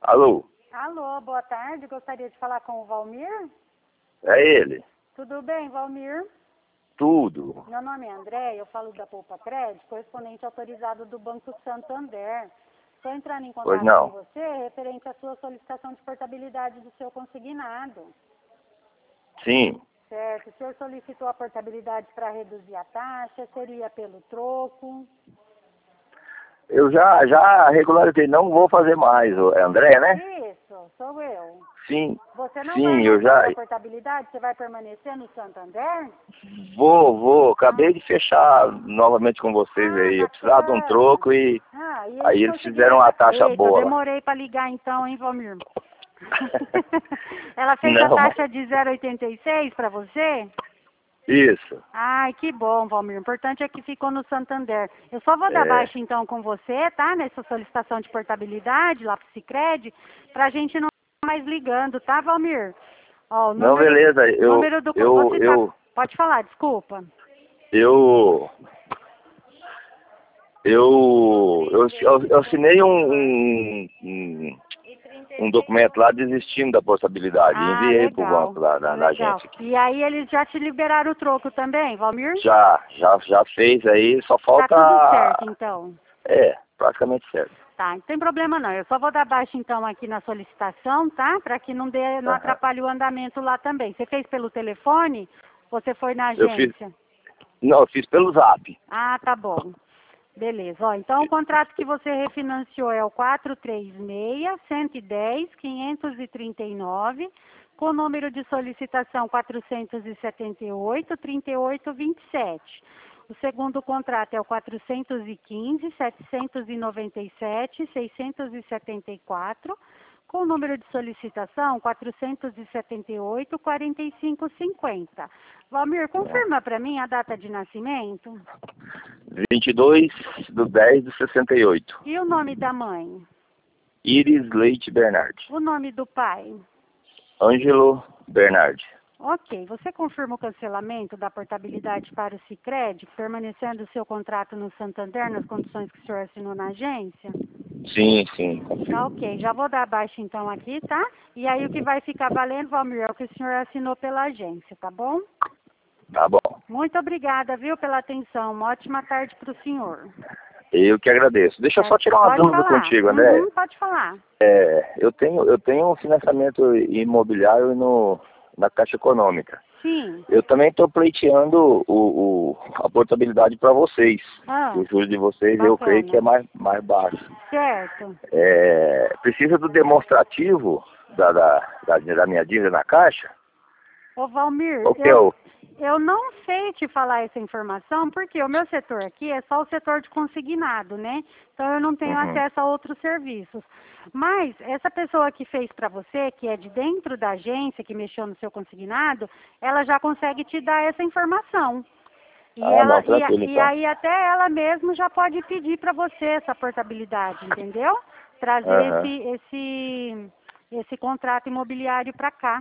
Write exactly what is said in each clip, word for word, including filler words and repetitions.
Alô? Alô, boa tarde. Gostaria de falar com o Valmir. É ele? Tudo bem, Valmir? Tudo. Meu nome é André, eu falo da Poupa Crédito, correspondente autorizado do Banco Santander. Estou entrando em Pois contato não. com você referente à sua solicitação de portabilidade do seu consignado. Sim. Certo. O senhor solicitou a portabilidade para reduzir a taxa, seria pelo troco? Eu já, já regularizei, não vou fazer mais. ô, É André, né? Isso, sou eu. Sim. Você não vai Sim, mais eu já fazer a portabilidade? Você vai permanecer no Santander? vou, vou. Acabei de fechar novamente com vocês Ah, aí. Eu precisava de um bacana. troco e Ah, e aí eles eles conseguiram... fizeram uma taxa Eita, eu boa lá. demorei para ligar então, hein, Valmir? Ela fez a Não, mas... taxa de zero vírgula oitenta e seis para você? Isso. Ai, que bom, Valmir. O importante é que ficou no Santander. Eu só vou dar É. baixa então com você, tá? Nessa solicitação de portabilidade lá pro Sicredi, pra gente não ficar mais ligando, tá, Valmir? Ó, o Não, número, beleza. Eu, número do... eu, Você tá... eu, Pode falar, desculpa. eu, eu, eu, eu assinei um, um, um um documento lá desistindo da possibilidade. Ah, Enviei pro legal. banco lá da, da Legal. agência aqui. E aí eles já te liberaram o troco também, Valmir? Já, já, já fez aí, só Tá falta... tudo certo, então. É, praticamente certo. Tá, não tem problema não. Eu só vou dar baixa então aqui na solicitação, tá? Para que não dê, não Aham. atrapalhe o andamento lá também. Você fez pelo telefone? Ou você foi na Eu fiz... agência? Não, eu fiz pelo Zap. Ah, tá bom. Beleza. Ó, então o contrato que você refinanciou é o quatro três seis, cento e dez, quinhentos e trinta e nove, com o número de solicitação quatrocentos e setenta e oito, trinta e oito, vinte e sete. O segundo contrato é o quatrocentos e quinze, setecentos e noventa e sete, seiscentos e setenta e quatro, com o número de solicitação quatrocentos e setenta e oito, quarenta e cinco, cinquenta. Valmir, confirma para mim a data de nascimento vinte e dois de dez de sessenta e oito. e o nome da mãe, Iris Leite Bernardi. o nome do pai. Ângelo Bernardi. Ok, você confirma o cancelamento da portabilidade para o Sicredi, permanecendo o seu contrato no Santander nas condições que o senhor assinou na agência? Sim, sim, Tá confirmo. ok, já vou dar baixa então aqui, tá? E aí o que vai ficar valendo, Valmir, é o que o senhor assinou pela agência, tá bom? Tá bom. Muito obrigada, viu, pela atenção. Uma ótima tarde para o senhor. Eu que agradeço. Deixa eu só tirar uma Pode dúvida falar. contigo, André. Uhum, pode falar. É, eu tenho, eu tenho um financiamento imobiliário no, na Caixa Econômica. Sim. Eu também estou pleiteando o, o, a portabilidade para vocês. Ah, O juros de vocês eu creio que é bacana. mais, mais baixo. Certo. É, precisa do demonstrativo da, da, da, da minha dívida na Caixa? Ô, Valmir, Qual que é eu, o... eu não sei te falar essa informação, porque o meu setor aqui é só o setor de consignado, né? Então eu não tenho Uhum. acesso a outros serviços. Mas essa pessoa que fez para você, que é de dentro da agência, que mexeu no seu consignado, ela já consegue te dar essa informação. E, Ah, não, ela, e, a- tranquilo e então. aí até ela mesma já pode pedir para você essa portabilidade, entendeu? Trazer Aham. esse, esse, esse contrato imobiliário para cá.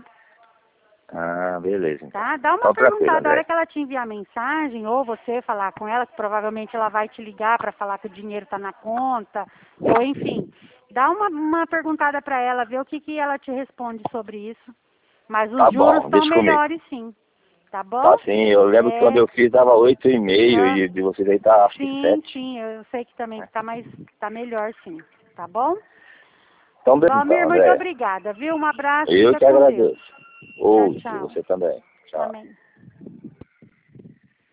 Ah, beleza então. Tá? Dá uma Então tranquilo, perguntada, a hora André. que ela te enviar a mensagem, ou você falar com ela, que provavelmente ela vai te ligar para falar que o dinheiro está na conta, ou enfim, dá uma, uma perguntada para ela, ver o que, que ela te responde sobre isso. Mas os Tá juros bom, estão deixa comigo. melhores sim, tá bom? Tá sim, eu lembro que quando É, eu fiz dava oito e meio ah, e de vocês aí tá acho que sim, sete. sim, eu sei que também está mais, tá melhor sim, tá bom? Então beleza Valmir, então, muito André. obrigada, viu? Um abraço, Eu fica que com Deus. agradeço. Tchau, Outro, tchau. você também. Tchau. Amém.